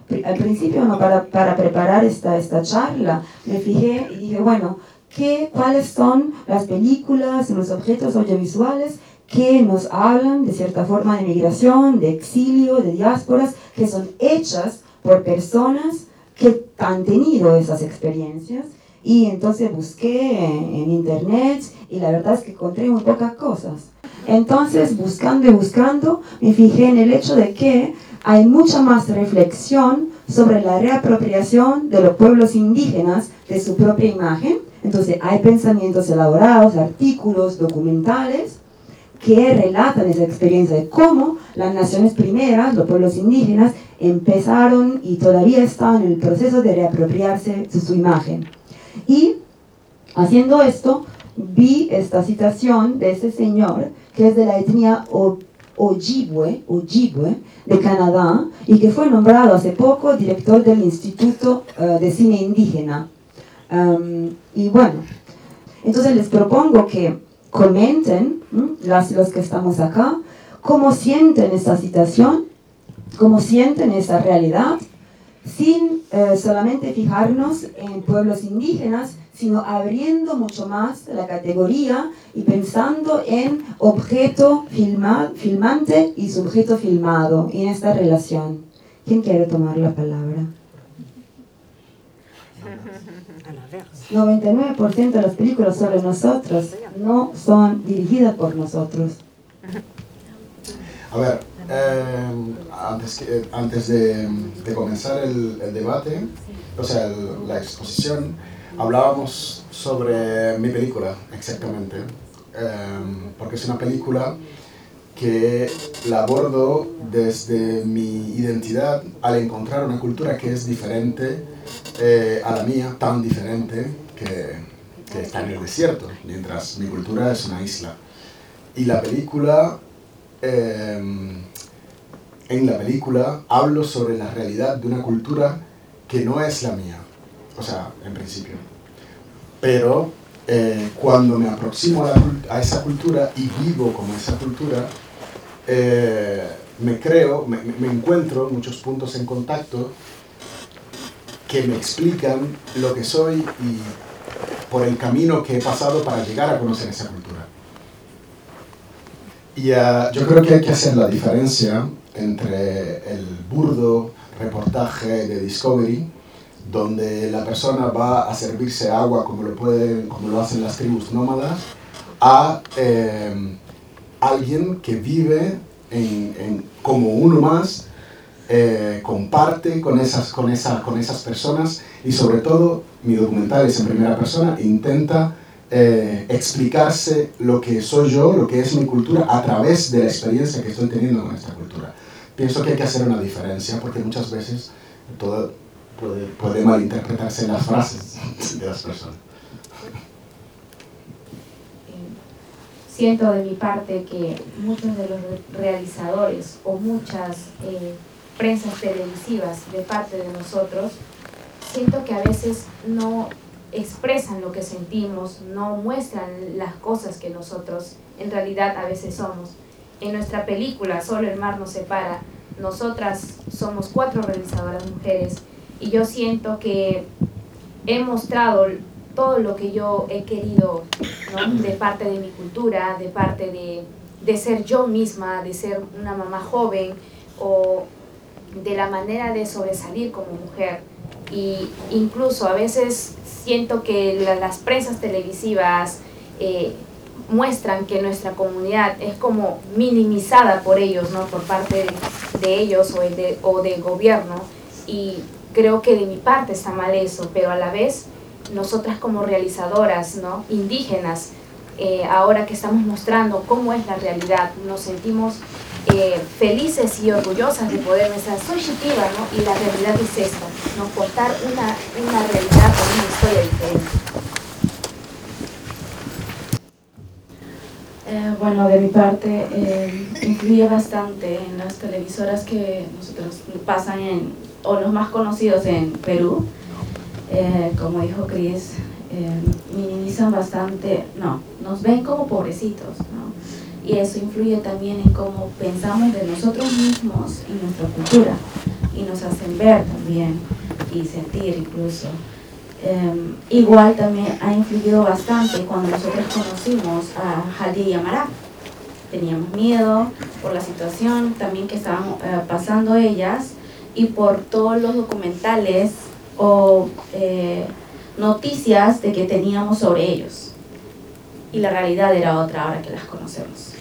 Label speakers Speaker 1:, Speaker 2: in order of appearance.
Speaker 1: al principio, ¿no? para preparar esta charla, me fijé y dije, bueno, ¿cuáles son las películas, los objetos audiovisuales que nos hablan de cierta forma de migración, de exilio, de diásporas, que son hechas por personas que han tenido esas experiencias? Y entonces busqué en internet y la verdad es que encontré muy pocas cosas. Entonces, buscando y buscando, me fijé en el hecho de que hay mucha más reflexión sobre la reapropiación de los pueblos indígenas de su propia imagen. Entonces, hay pensamientos elaborados, artículos, documentales, que relatan esa experiencia de cómo las naciones primeras, los pueblos indígenas, empezaron y todavía están en el proceso de reapropiarse de su imagen. Y haciendo esto, vi esta citación de este señor, que es de la etnia Ojibwe de Canadá, y que fue nombrado hace poco director del Instituto de Cine Indígena. Y bueno, entonces les propongo que comenten, los que estamos acá, cómo sienten esta citación, cómo sienten esta realidad, sin solamente fijarnos en pueblos indígenas, sino abriendo mucho más la categoría y pensando en objeto filmante y sujeto filmado, y en esta relación. ¿Quién quiere tomar la palabra? 99% de las películas sobre nosotros no son dirigidas por nosotros.
Speaker 2: A ver, antes de comenzar el debate, o sea, la exposición, hablábamos sobre mi película, exactamente, porque es una película que la abordo desde mi identidad al encontrar una cultura que es diferente a la mía, tan diferente que está en el desierto, mientras mi cultura es una isla. Y la película, en la película hablo sobre la realidad de una cultura que no es la mía, o sea, en principio. Pero cuando me aproximo a esa cultura y vivo como esa cultura, me encuentro muchos puntos en contacto que me explican lo que soy y por el camino que he pasado para llegar a conocer esa cultura. Y yo creo que hay que hacer la diferencia entre el burdo reportaje de Discovery, donde la persona va a servirse agua como lo hacen las tribus nómadas, a alguien que vive como uno más, comparte con esas personas, y sobre todo mi documental es en primera persona, intenta explicarse lo que soy yo, lo que es mi cultura, a través de la experiencia que estoy teniendo con esta cultura. Pienso que hay que hacer una diferencia, porque muchas veces todo puede malinterpretarse las frases de las personas.
Speaker 3: Siento de mi parte que muchos de los realizadores o muchas prensas televisivas de parte de nosotros, siento que a veces no expresan lo que sentimos, no muestran las cosas que nosotros en realidad a veces somos. En nuestra película Solo el mar nos separa, nosotras somos 4 realizadoras mujeres, y yo siento que he mostrado todo lo que yo he querido, ¿no? De parte de mi cultura, de parte de ser yo misma, de ser una mamá joven, o de la manera de sobresalir como mujer. Y incluso a veces siento que las prensas televisivas muestran que nuestra comunidad es como minimizada por ellos, ¿no? Por parte de ellos o del gobierno, y creo que de mi parte está mal eso, pero a la vez nosotras como realizadoras, ¿no? Indígenas, ahora que estamos mostrando cómo es la realidad, nos sentimos felices y orgullosas de poder pensar, soy Shipiba, ¿no? Y la realidad es esta, ¿no? Contar una realidad con una historia diferente.
Speaker 4: Bueno, de mi parte, influye bastante en las televisoras que nosotros pasan o los más conocidos en Perú. Como dijo Chris, minimizan bastante, nos ven como pobrecitos, ¿no? Y eso influye también en cómo pensamos de nosotros mismos y nuestra cultura. y nos hacen ver también y sentir incluso. Igual también ha influido bastante cuando nosotros conocimos a Hadi y Amara. Teníamos miedo por la situación también que estaban pasando ellas y por todos los documentales o noticias de que teníamos sobre ellos. Y la realidad era otra ahora que las conocemos.